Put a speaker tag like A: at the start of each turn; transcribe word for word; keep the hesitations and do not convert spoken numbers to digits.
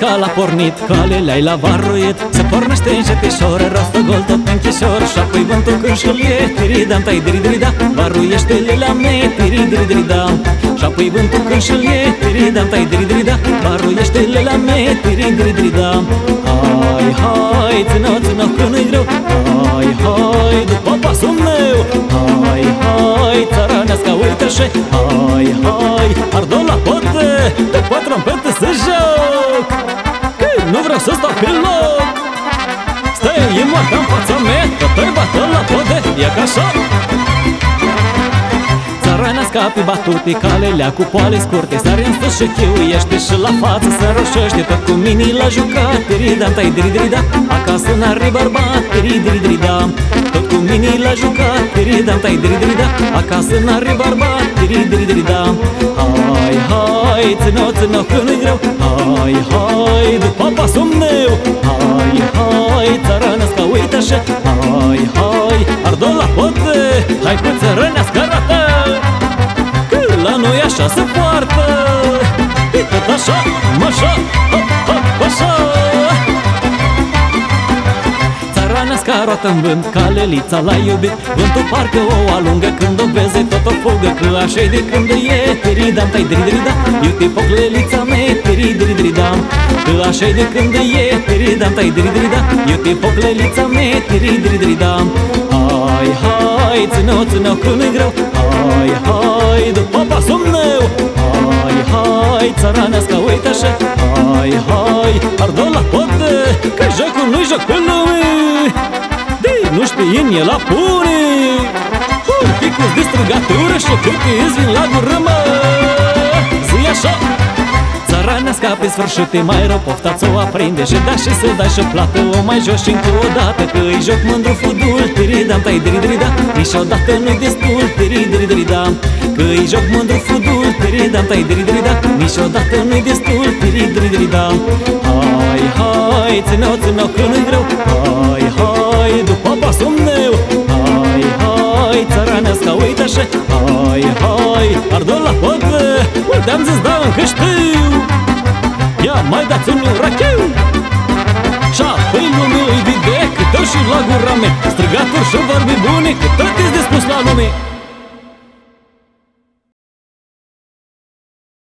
A: cal a pornit, calele-ai la varuit. Se pornește încetișor, rostă gol tot pe închișor. Și apoi vântul când și-l e, tiridam, tai diri-diri-da. Varuiește lela me, tiri-diri-diri-da. Și apoi vântul când și-l e, tiridam, tai diri-diri-da. Varuiește lela me, tiri-diri-diri-da. Hai, hai, țină, țină că nu-i greu. Hai, hai, după pasul meu. Hai, hai, țaranească, uite-și. Hai, hai, ardol la pote, după trompete să joc. Nu vreau să stau pe loc. Stai, e moartea în fața mea, că te bată la pote, e ca așa. Țaranească pe batute, calelea cu poale scurte. Sare în sus și chiuiește și la față se roșește. Tot cu mini la jucat, tiridam, tai diri-diri-da. Acasă n-are bărbat, tiri-diri-diri-da. Tot cu mini la jucat, tiridam, tai diri-diri-da. Acasă n-are bărbat, tiri-diri-diri-da. Hai, hai, țină, țină că nu-i greu. Hai, hai, după pasul meu. Hai, hai, țaranească, uite așa. Hai, hai, ardol la pote. Hai cu țărănească rată, că la noi așa se poartă. E tot așa, mășa, hop, hop, așa. Țaranească roată în vânt, calelița l-a iubit. Vântul parcă o alungă, când o veze tot o fugă. Că așa-i de când e, tiridam, tai diri-diri-da. Iute poclelița mea, tiri-diri-diri-da. Că așa-i de când e, tiridam, tai diri-diri-da. Iute poclelița mea, tiri-diri-diri-da. Hai, hai, țină-o, țină-o că nu-i greu. Hai, hai, după pasul meu. Hai, hai, țaranească, uite așa. Hai, hai, ardol la pote, că jocul nu-i joc pe lume. De nu știe în el la pune. Un pic-ți de străgatură și cât îți vin la gură, mă. Zi așa. Țaranească pe sfârșit e mai rău, pofta ți-o aprinde. Și da și să dai și plată o mai jos și încă o dată. Că îi joc mândru fudul, tiridam, tai diri-diri-da. Niciodată nu-i destul, tiri-diri-diri-da. Că îi joc mândru fudul, tiridam, tai diri-diri-da. Niciodată nu-i destul, tiri-diri-diri-da. Hai, hai, ține-o, ține-o că nu-i greu. Hai, hai, după pasul meu. Hai, hai, țaranească, uite așa. Hai, hai, ardol la pote. Uite-am zis, da, încă știu. Ia mai dați-mi un rachiu. Și apoi lume îi vede, că dau și la gura mea. Strigături și vorbi bune, că tot e de spus la lume.